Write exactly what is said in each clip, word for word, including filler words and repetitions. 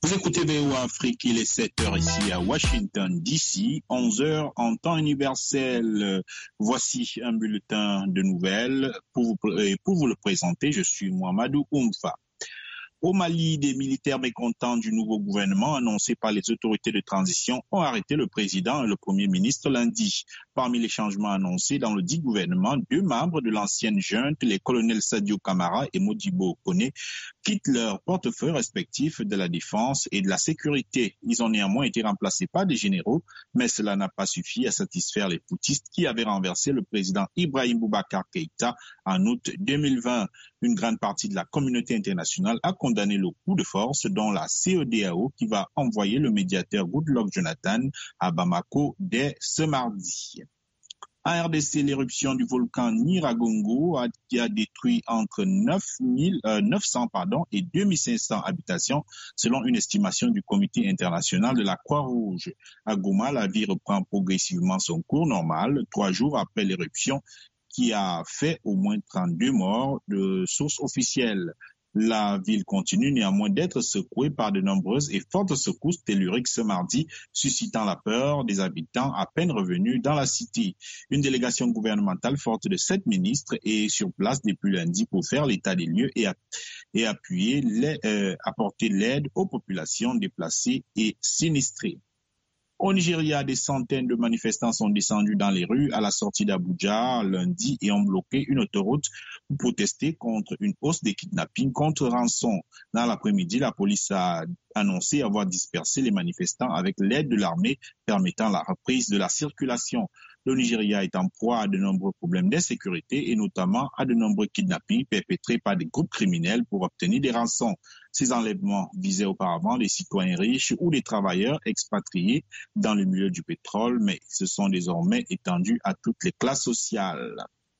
Vous écoutez V O A Afrique, il est sept heures ici à Washington, D C, onze heures en temps universel. Voici un bulletin de nouvelles. Pour vous, pour vous le présenter, je suis Mohamedou Oumfa. Au Mali, des militaires mécontents du nouveau gouvernement annoncé par les autorités de transition ont arrêté le président et le premier ministre lundi. Parmi les changements annoncés dans le dit gouvernement, deux membres de l'ancienne junte, les colonels Sadio Kamara et Modibo Kone, quittent leurs portefeuilles respectifs de la défense et de la sécurité. Ils ont néanmoins été remplacés par des généraux, mais cela n'a pas suffi à satisfaire les poutistes qui avaient renversé le président Ibrahim Boubacar Keïta en août deux mille vingt. Une grande partie de la communauté internationale a condamné le coup de force, dont la C E D A O qui va envoyer le médiateur Goodluck Jonathan à Bamako dès ce mardi. En R D C, l'éruption du volcan Nyiragongo a, qui a détruit entre neuf mille, euh, neuf cents pardon, et deux mille cinq cents habitations, selon une estimation du Comité international de la Croix-Rouge. À Goma, la vie reprend progressivement son cours normal, trois jours après l'éruption, qui a fait au moins trente-deux morts de sources officielles. La ville continue néanmoins d'être secouée par de nombreuses et fortes secousses telluriques ce mardi, suscitant la peur des habitants à peine revenus dans la cité. Une délégation gouvernementale forte de sept ministres est sur place depuis lundi pour faire l'état des lieux et, et appuyer les, euh, apporter l'aide aux populations déplacées et sinistrées. Au Nigeria, des centaines de manifestants sont descendus dans les rues à la sortie d'Abuja lundi et ont bloqué une autoroute pour protester contre une hausse des kidnappings contre rançon. Dans l'après-midi, la police a annoncé avoir dispersé les manifestants avec l'aide de l'armée, permettant la reprise de la circulation. Le Nigeria est en proie à de nombreux problèmes d'insécurité et notamment à de nombreux kidnappings perpétrés par des groupes criminels pour obtenir des rançons. Ces enlèvements visaient auparavant des citoyens riches ou des travailleurs expatriés dans le milieu du pétrole, mais ils se sont désormais étendus à toutes les classes sociales.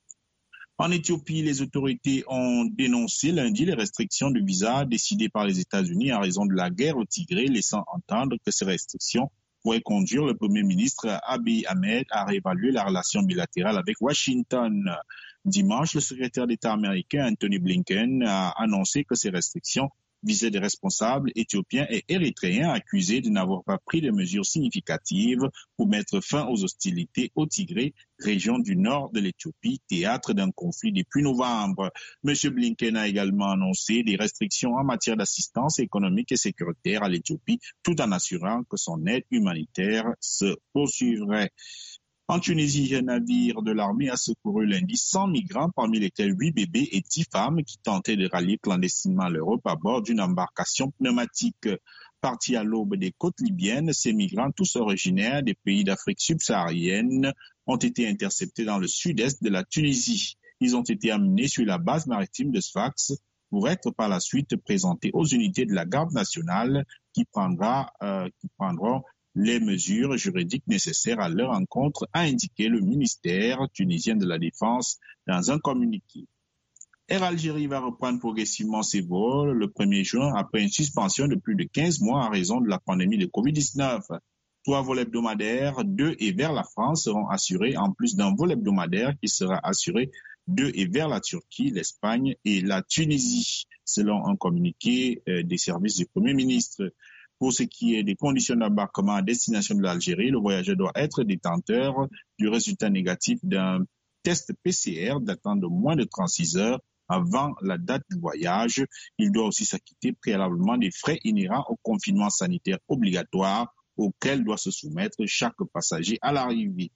En Éthiopie, les autorités ont dénoncé lundi les restrictions de visa décidées par les États-Unis en raison de la guerre au Tigré, laissant entendre que ces restrictions pourraient conduire le Premier ministre Abiy Ahmed à réévaluer la relation bilatérale avec Washington. Dimanche, le secrétaire d'État américain Anthony Blinken a annoncé que ces restrictions visaient des responsables éthiopiens et érythréens accusés de n'avoir pas pris de mesures significatives pour mettre fin aux hostilités au Tigré, région du nord de l'Éthiopie, théâtre d'un conflit depuis novembre. M. Blinken a également annoncé des restrictions en matière d'assistance économique et sécuritaire à l'Éthiopie, tout en assurant que son aide humanitaire se poursuivrait. En Tunisie, un navire de l'armée a secouru lundi cent migrants, parmi lesquels huit bébés et dix femmes qui tentaient de rallier clandestinement l'Europe à bord d'une embarcation pneumatique. Partis à l'aube des côtes libyennes, ces migrants, tous originaires des pays d'Afrique subsaharienne, ont été interceptés dans le sud-est de la Tunisie. Ils ont été amenés sur la base maritime de Sfax pour être par la suite présentés aux unités de la garde nationale qui, prendra, euh, qui prendront les mesures juridiques nécessaires à leur encontre, a indiqué le ministère tunisien de la Défense dans un communiqué. Air Algérie va reprendre progressivement ses vols le premier juin après une suspension de plus de quinze mois en raison de la pandémie de covid dix-neuf. Trois vols hebdomadaires de et vers la France seront assurés, en plus d'un vol hebdomadaire qui sera assuré de et vers la Turquie, l'Espagne et la Tunisie, selon un communiqué euh, des services du Premier ministre. Pour ce qui est des conditions d'embarquement à destination de l'Algérie, le voyageur doit être détenteur du résultat négatif d'un test P C R datant de moins de trente-six heures avant la date du voyage. Il doit aussi s'acquitter préalablement des frais inhérents au confinement sanitaire obligatoire auquel doit se soumettre chaque passager à l'arrivée.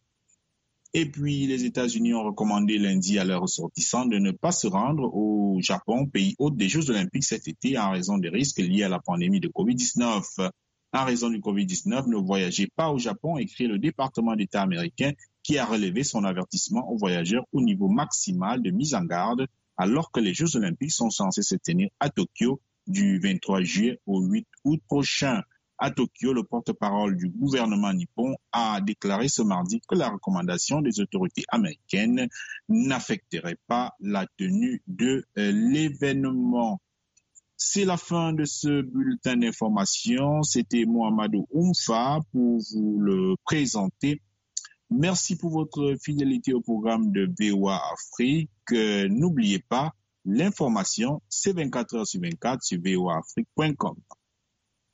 Et puis, les États-Unis ont recommandé lundi à leurs ressortissants de ne pas se rendre au Japon, pays hôte des Jeux olympiques cet été, en raison des risques liés à la pandémie de covid dix-neuf. En raison du covid dix-neuf, ne voyagez pas au Japon, écrit le département d'État américain qui a relevé son avertissement aux voyageurs au niveau maximal de mise en garde, alors que les Jeux olympiques sont censés se tenir à Tokyo du vingt-trois juillet au huit août prochain. À Tokyo, le porte-parole du gouvernement nippon a déclaré ce mardi que la recommandation des autorités américaines n'affecterait pas la tenue de euh, l'événement. C'est la fin de ce bulletin d'information. C'était Mohamedou Oumfa pour vous le présenter. Merci pour votre fidélité au programme de V O A Afrique. Euh, n'oubliez pas, l'information, c'est vingt-quatre heures sur vingt-quatre sur v o a afrique point com.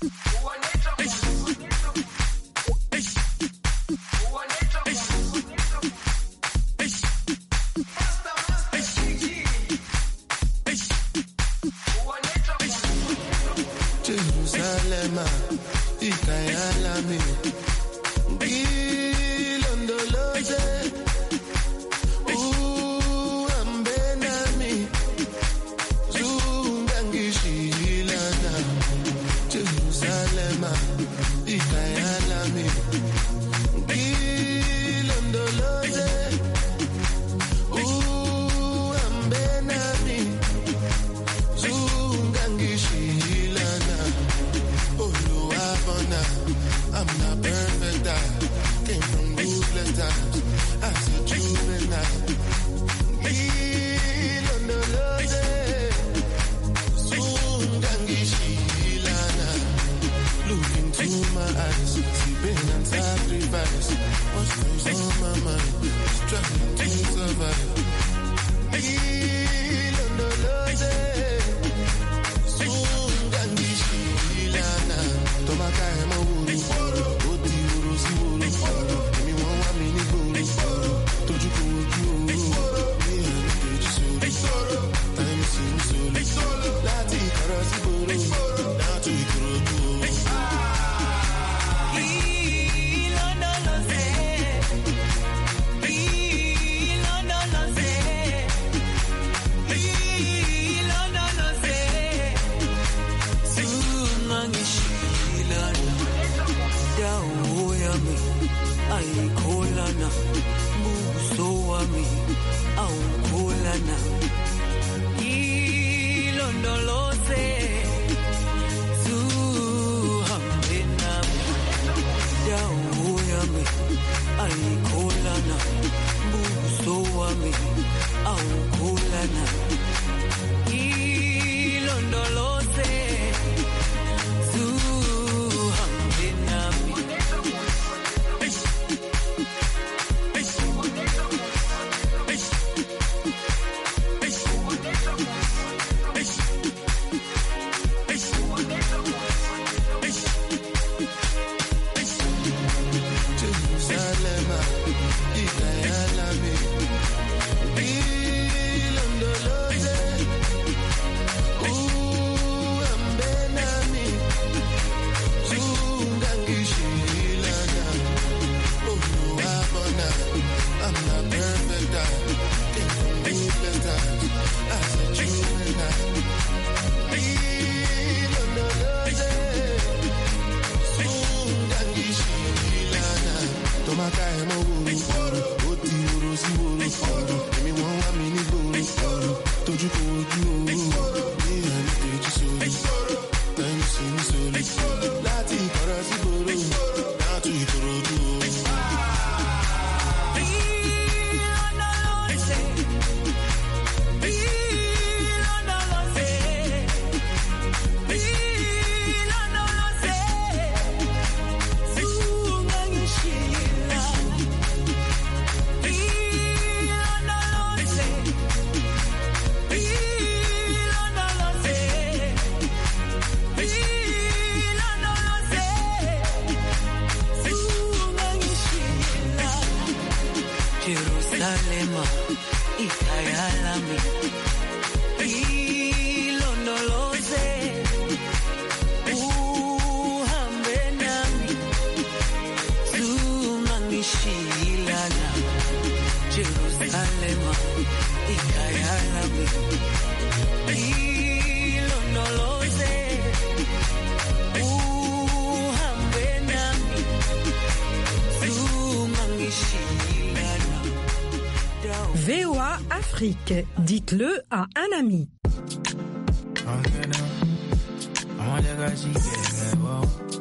V O A Afrique, dites-le à un ami.